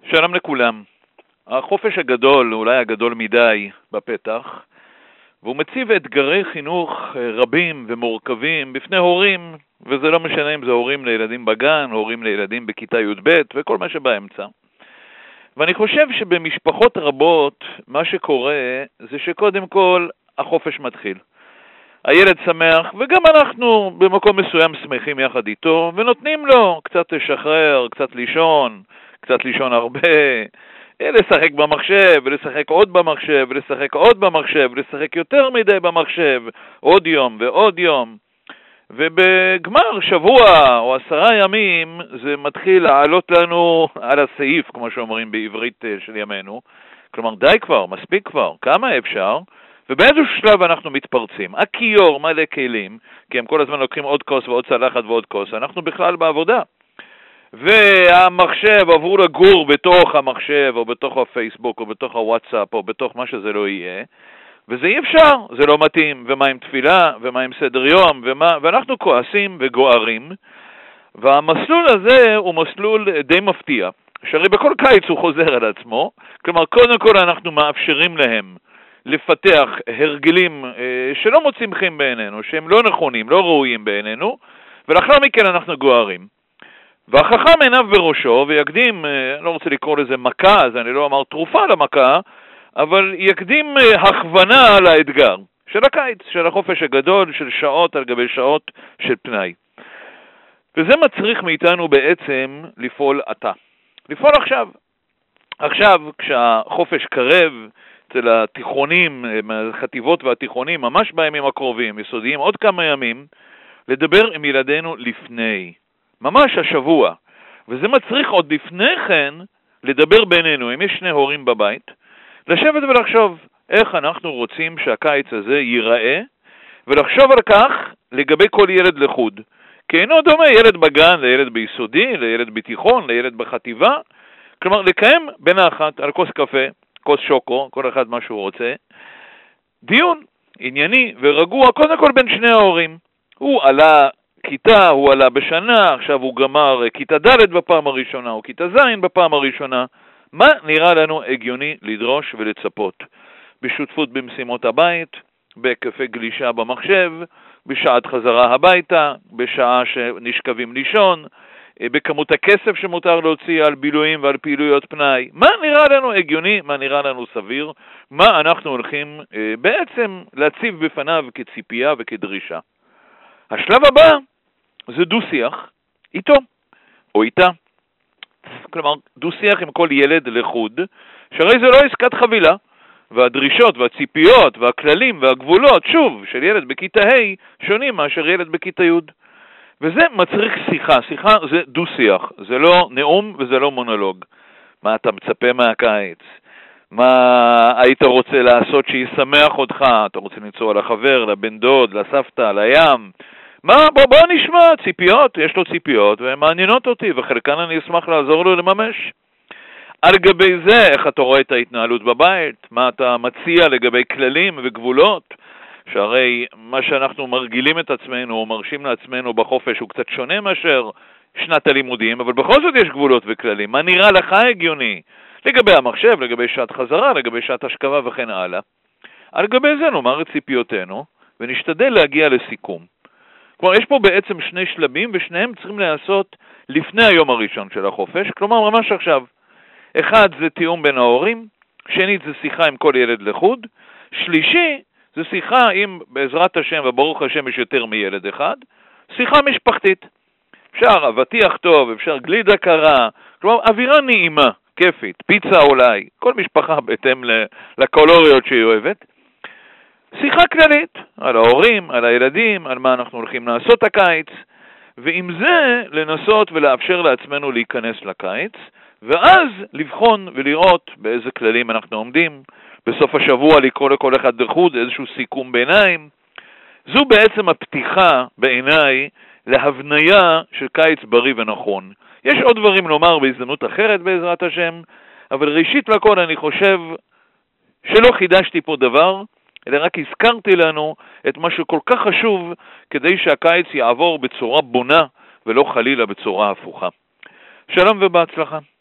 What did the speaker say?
שלום לכולם. החופש הגדול, אולי הגדול מדי, בפתח, והוא מציב אתגרי חינוך רבים ומורכבים בפני הורים, וזה לא משנה אם זה הורים לילדים בגן, הורים לילדים בכיתה י"ב וכל מה שבאמצע. ואני חושב שבמשפחות רבות מה שקורה זה שקודם כל החופש מתחיל. הילד שמח, וגם אנחנו במקום מסוים שמחים יחד איתו, ונותנים לו קצת לשחרר, קצת לישון הרבה, לשחק במחשב, ולשחק עוד במחשב, ולשחק עוד במחשב, ולשחק יותר מדי במחשב, עוד יום ועוד יום. ובגמר שבוע או 10 ימים זה מתחיל לעלות לנו על הסעיף, כמו שאומרים בעברית של ימינו. כלומר, די כבר, מספיק כבר, כמה אפשר? ובאיזשהו שלב אנחנו מתפרצים. הכיור מלא כלים, כי הם כל הזמן לוקחים עוד כוס ועוד צלחת ועוד כוס, אנחנו בכלל בעבודה. והמחשב עברו לגור בתוך המחשב, או בתוך הפייסבוק, או בתוך הוואטסאפ, או בתוך מה שזה לא יהיה, וזה אי אפשר, זה לא מתאים, ומה עם תפילה, ומה עם סדר יום, ואנחנו כועסים וגוערים, והמסלול הזה הוא מסלול די מפתיע, שהרי בכל קיץ הוא חוזר על עצמו, כלומר קודם כל אנחנו מאפשרים להם לפתח הרגלים שלא מוצאים חן בעינינו, שהם לא נכונים, לא ראויים בעינינו, ולאחר מכן אנחנו גוערים. והחכם עיניו בראשו ויקדים, אני לא רוצה לקרוא לזה מכה, אז אני לא אומר תרופה למכה, אבל יקדים הכוונה לאתגר של הקיץ, של החופש הגדול, של שעות על גבי שעות של פנאי. וזה מצריך מאיתנו בעצם לפעול עתה. לפעול עכשיו. עכשיו, כשהחופש קרב אצל התיכונים, החטיבות והתיכונים, ממש בימים הקרובים, יסודיים, עוד כמה ימים, לדבר עם ילדינו לפני. ממש השבוע. וזה מצריך עוד לפני כן לדבר בינינו, אם יש 2 הורים בבית, לשבת ולחשוב איך אנחנו רוצים שהקיץ הזה ייראה, ולחשוב על כך לגבי כל ילד לחוד. כי אינו דומה ילד בגן לילד ביסודי, לילד בתיכון, לילד בחטיבה. כלומר, לקיים בנחת על כוס קפה, כוס שוקו, כל אחד מה שהוא רוצה, דיון ענייני ורגוע, קודם כל בין 2 ההורים. הוא עלה כיתה, הוא עלה בשנה, עכשיו הוא גמר כיתה ד' בפעם הראשונה, או כיתה ז' בפעם הראשונה. מה נראה לנו הגיוני לדרוש ולצפות? בשותפות במשימות הבית, בהיקפי גלישה במחשב, בשעת חזרה הביתה, בשעה שנשכבים לישון, בכמות הכסף שמותר להוציא על בילויים ועל פעילויות פנאי. מה נראה לנו הגיוני, מה נראה לנו סביר, מה אנחנו הולכים בעצם להציב בפניו כציפייה וכדרישה. השלב הבא זה דו-שיח איתו או איתה. כלומר, דו-שיח עם כל ילד לחוד, שהרי זה לא עסקת חבילה, והדרישות והציפיות והכללים והגבולות, שוב, של ילד בכיתה ה' שונים מאשר ילד בכיתה י'. וזה מצריך שיחה. שיחה זה דו-שיח, זה לא נאום וזה לא מונולוג. מה אתה מצפה מהקיץ? מה היית רוצה לעשות שישמח אותך? אתה רוצה לנסוע לחבר, לבן דוד, לסבתא, לים? בוא נשמע, ציפיות, יש לו ציפיות והן מעניינות אותי, וחלקן אני אשמח לעזור לו לממש. על גבי זה, איך אתה רואה את ההתנהלות בבית? מה אתה מציע לגבי כללים וגבולות? שהרי מה שאנחנו מרגילים את עצמנו או מרשים לעצמנו בחופש הוא קצת שונה מאשר שנת הלימודים, אבל בכל זאת יש גבולות וכללים. מה נראה לך הגיוני? לגבי המחשב, לגבי שעת חזרה, לגבי שעת השכבה וכן הלאה. על גבי זה נאמר את ציפיותינו ונשתדל להגיע לסיכום. כלומר, יש פה בעצם 2 שלבים, ושניהם צריכים לעשות לפני היום הראשון של החופש, כלומר, ממש עכשיו. אחד זה תיאום בין ההורים, שנית זה שיחה עם כל ילד לחוד, שלישי זה שיחה עם, בעזרת השם וברוך השם יש יותר מילד אחד, שיחה משפחתית. אפשר אבטיח טוב, אפשר גלידה קרה, כלומר, אווירה נעימה, כיפית, פיצה אולי, כל משפחה בהתאם לקולוריות שהיא אוהבת. שיחה כללית על ההורים, על הילדים, על מה אנחנו הולכים לעשות הקיץ, ועם זה לנסות ולאפשר לעצמנו להיכנס לקיץ, ואז לבחון ולראות באיזה כללים אנחנו עומדים, בסוף השבוע לקרוא לכל אחד לחוד איזשהו סיכום ביניים. זו בעצם הפתיחה בעיניי להבניה של קיץ בריא ונכון. יש עוד דברים לומר בהזדמנות אחרת בעזרת השם, אבל ראשית לכל אני חושב שלא חידשתי פה דבר, אלא רק הזכרתי לנו את מה שכל כך חשוב כדי שהקיץ יעבור בצורה בונה ולא חלילה בצורה הפוכה. שלום ובהצלחה.